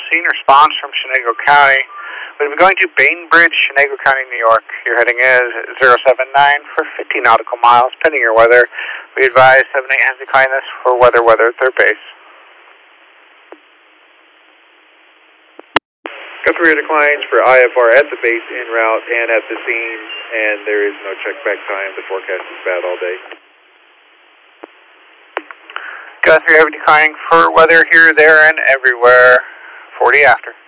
scene response from Chenango County. We'll be going to Bainbridge, Chenango County, New York. Your heading is 079 for 50 nautical miles, pending your weather. We advise 78 hands decline this for weather at third base. Customer declines for IFR at the base, en route, and at the scene, and there is no check back time. The forecast is bad all day. Guthrie, heavy declining for weather here, there, and everywhere. 40 after.